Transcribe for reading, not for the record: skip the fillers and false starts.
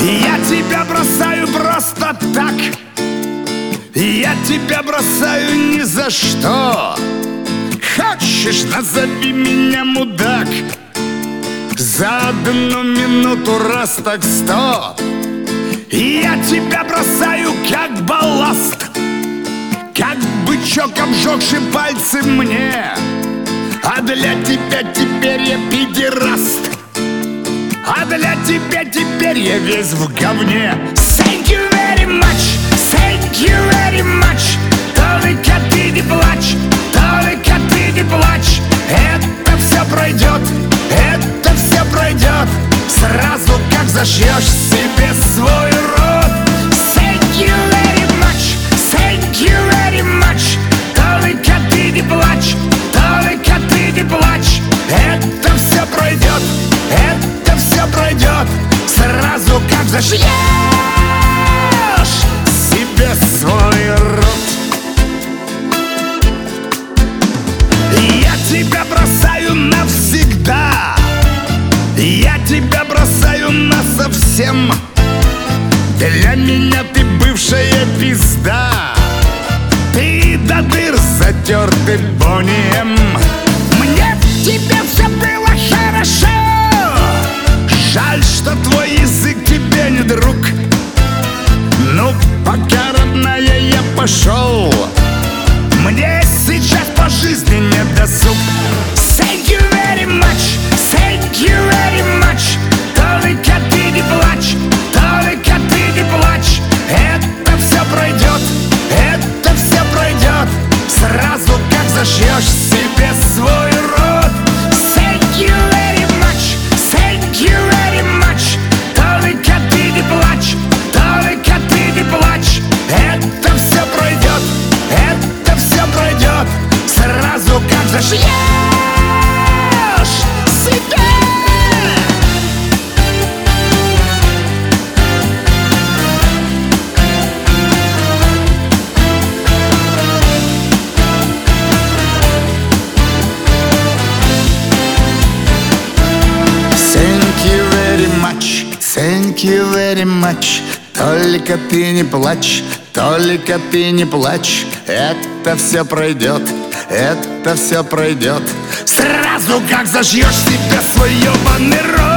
Я тебя бросаю просто так. Я тебя бросаю ни за что. Хочешь, назови меня мудак. За одну минуту раз так 100. Я тебя бросаю как балласт, как бычок, обжегший пальцы мне. А для тебя теперь я педераст. А для тебя теперь я весь в говне. Thank you very much, thank you very much. Только ты не плачь, только ты не плачь. Это все пройдет, это все пройдет. Сразу как зашьешь себе свой рот. Thank you very much, thank you very much. Только ты не плачь, только ты не плачь. Это все пройдет, это все пройдет. Сразу как зашьешь себе свой рот. Я тебя бросаю навсегда. Я тебя бросаю насовсем. Для меня ты бывшая пизда. Ты до дыр затертый Бонием. Мне в тебе все было хорошо. Жаль, что твой язык тебе не друг. Ну, пока, родная, я пошел. Мне сейчас по жизни не досуг. Thank you very much, thank you very much. Только ты не плачь, только ты не плачь. Это все пройдет, это все пройдет. Сразу как зашьешь себе свой рот. Thank you very much, thank you very much. Только ты не плачь, только ты не плачь. Это все пройдет, это все пройдет. Сразу как зашьешь себя. Thank you very much, thank you very much. Только ты не плачь, только ты не плачь. Это все пройдет, это все пройдет. Сразу как зашьешь себе свой ебаный рот.